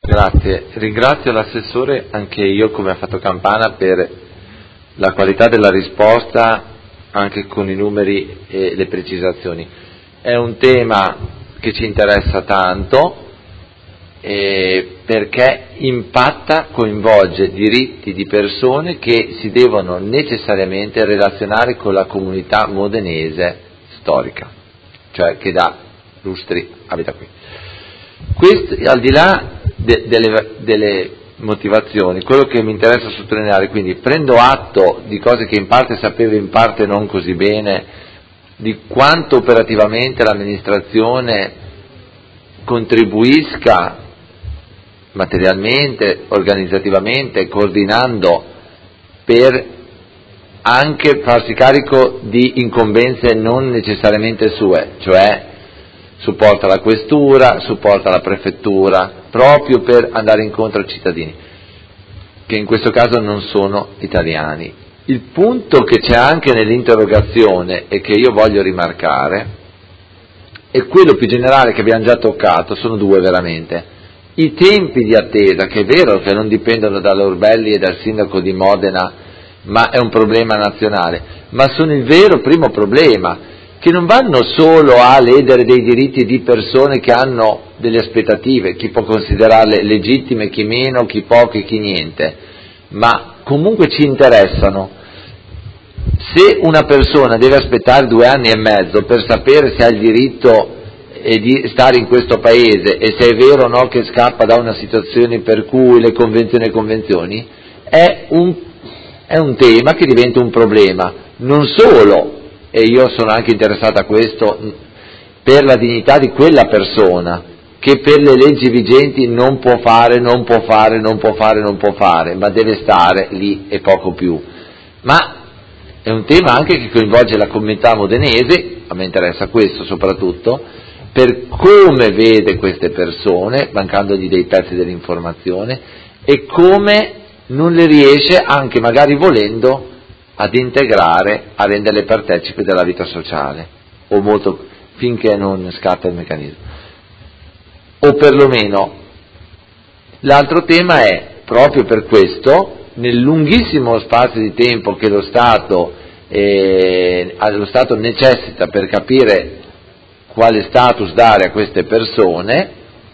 Grazie, ringrazio l'assessore anche io come ha fatto Campana per la qualità della risposta anche con i numeri e le precisazioni. È un tema che ci interessa tanto perché impatta, coinvolge diritti di persone che si devono necessariamente relazionare con la comunità modenese storica, cioè che da lustri abita qui. Questo, al di là delle motivazioni, quello che mi interessa sottolineare, quindi prendo atto di cose che in parte sapevo, in parte non così bene, di quanto operativamente l'amministrazione contribuisca materialmente, organizzativamente, coordinando per anche farsi carico di incombenze non necessariamente sue, cioè supporta la questura, supporta la prefettura, proprio per andare incontro ai cittadini, che in questo caso non sono italiani. Il punto che c'è anche nell'interrogazione e che io voglio rimarcare è quello più generale che abbiamo già toccato, sono due veramente. I tempi di attesa, che è vero che non dipendono dall'Orbelli e dal sindaco di Modena, ma è un problema nazionale, ma sono il vero primo problema, che non vanno solo a ledere dei diritti di persone che hanno delle aspettative, chi può considerarle legittime, chi meno, chi poco e chi niente, ma comunque ci interessano. Se una persona deve aspettare 2 anni e mezzo per sapere se ha il diritto di stare in questo paese e se è vero o no che scappa da una situazione per cui le convenzioni, è un tema che diventa un problema, non solo, e io sono anche interessato a questo, per la dignità di quella persona, che per le leggi vigenti non può fare, ma deve stare lì e poco più. Ma è un tema anche che coinvolge la comunità modenese, a me interessa questo soprattutto, per come vede queste persone, mancandogli dei pezzi dell'informazione, e come non le riesce, anche magari volendo, ad integrare, a renderle partecipi della vita sociale, o molto, finché non scatta il meccanismo. O perlomeno, l'altro tema è, proprio per questo, nel lunghissimo spazio di tempo che lo Stato necessita per capire quale status dare a queste persone,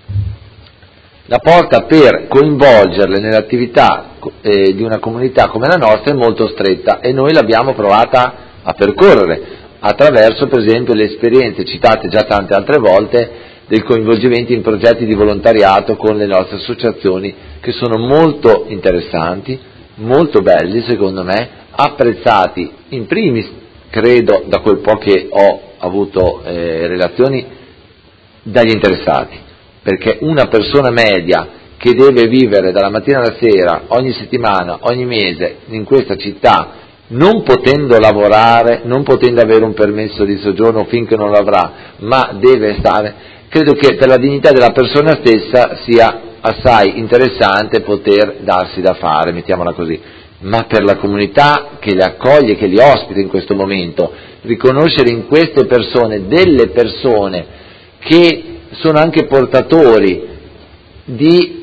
la porta per coinvolgerle nell'attività di una comunità come la nostra è molto stretta, e noi l'abbiamo provata a percorrere attraverso, per esempio, le esperienze citate già tante altre volte del coinvolgimento in progetti di volontariato con le nostre associazioni, che sono molto interessanti, molto belli secondo me, apprezzati in primis, credo, da quel po' che ho avuto relazioni, dagli interessati, perché una persona media che deve vivere dalla mattina alla sera, ogni settimana, ogni mese in questa città, non potendo lavorare, non potendo avere un permesso di soggiorno finché non l'avrà, ma deve stare, credo che per la dignità della persona stessa sia assai interessante poter darsi da fare, mettiamola così, ma per la comunità che le accoglie, che li ospita in questo momento, riconoscere in queste persone delle persone che sono anche portatori di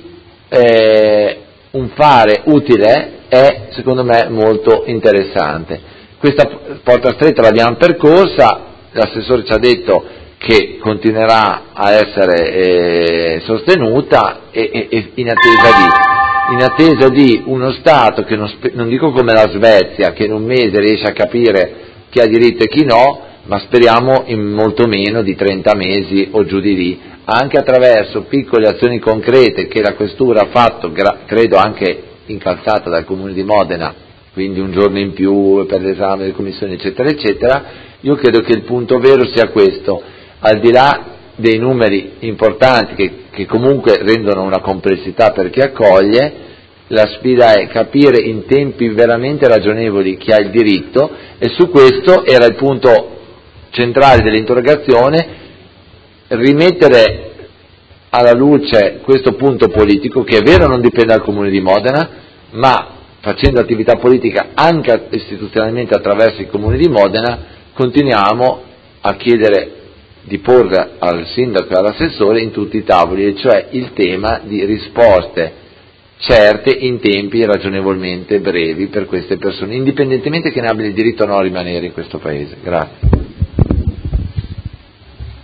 un fare utile è secondo me molto interessante. Questa porta stretta l'abbiamo percorsa, l'assessore ci ha detto che continuerà a essere sostenuta e in attesa di uno Stato che non dico come la Svezia, che in un mese riesce a capire chi ha diritto e chi no, ma speriamo in molto meno di 30 mesi o giù di lì, anche attraverso piccole azioni concrete che la questura ha fatto, credo anche incalzata dal Comune di Modena, quindi un giorno in più per l'esame delle commissioni eccetera eccetera. Io credo che il punto vero sia questo, al di là dei numeri importanti che comunque rendono una complessità per chi accoglie, la sfida è capire in tempi veramente ragionevoli chi ha il diritto, e su questo era il punto centrale dell'interrogazione, rimettere alla luce questo punto politico, che è vero non dipende dal Comune di Modena, ma facendo attività politica anche istituzionalmente attraverso il Comune di Modena, continuiamo a chiedere di porre al sindaco e all'assessore in tutti i tavoli, e cioè il tema di risposte certe in tempi ragionevolmente brevi per queste persone, indipendentemente che ne abbia il diritto o no a rimanere in questo paese. Grazie.